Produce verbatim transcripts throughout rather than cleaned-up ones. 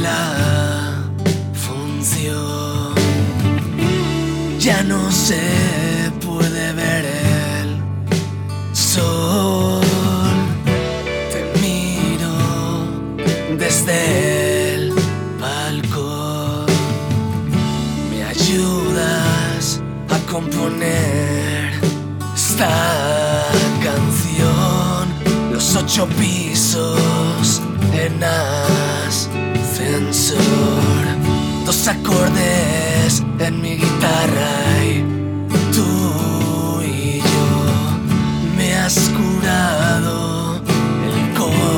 la función. Ya no se puede ver el sol. Te miro desde el balcón. Me ayudas a componer esta canción. Los ocho pisos en ascensor, dos acordes en mi guitarra y tú y yo. Me has curado el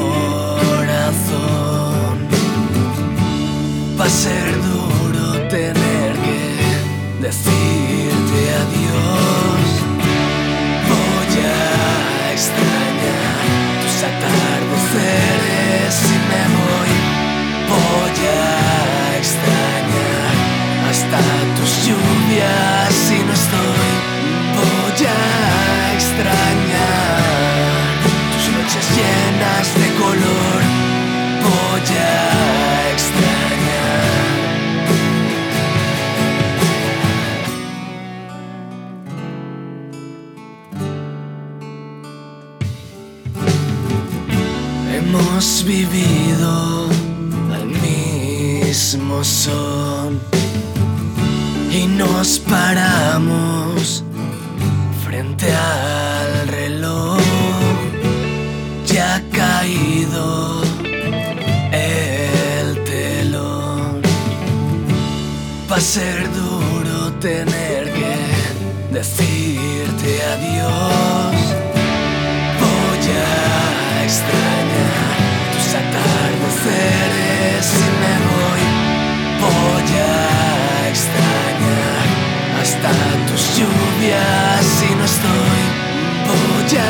corazón. Va a ser duro tener que decirte adiós. Voy a extrañar tus atardeceres y me voy. Voy a extrañar hasta tus lluvias si no estoy. Voy a extrañar tus noches llenas de color. Voy a extrañar. Hemos vivido al mismo son y nos paramos frente al reloj. Ya ha caído el telón. Va a ser duro tener que decirte adiós. Voy a extrañar tus atardeceres y me voy. Voy a extrañar hasta tus lluvias si no estoy. Voy a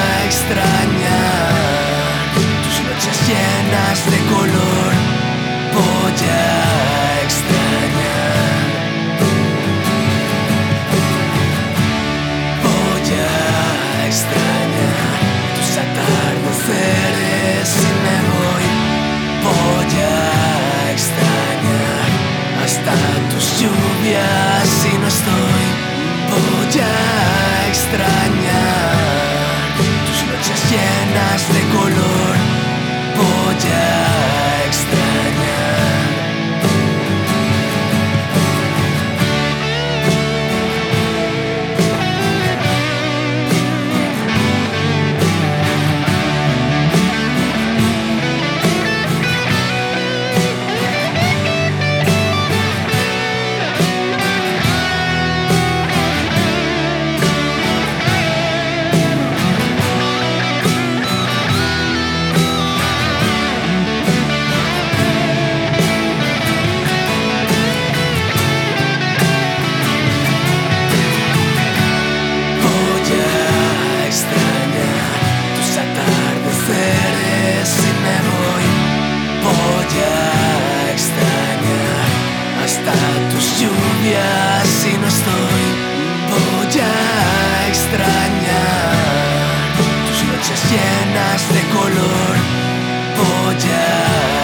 extrañar tus noches llenas de color. Voy a extrañar. Voy a extrañar tus atardeceres y me voy. Voy a extrañar hasta tus lluvias si no estoy. Voy a extrañar tus noches llenas de color. Voy a extrañar. Si no estoy, voy a extrañar tus noches llenas de color. Voy a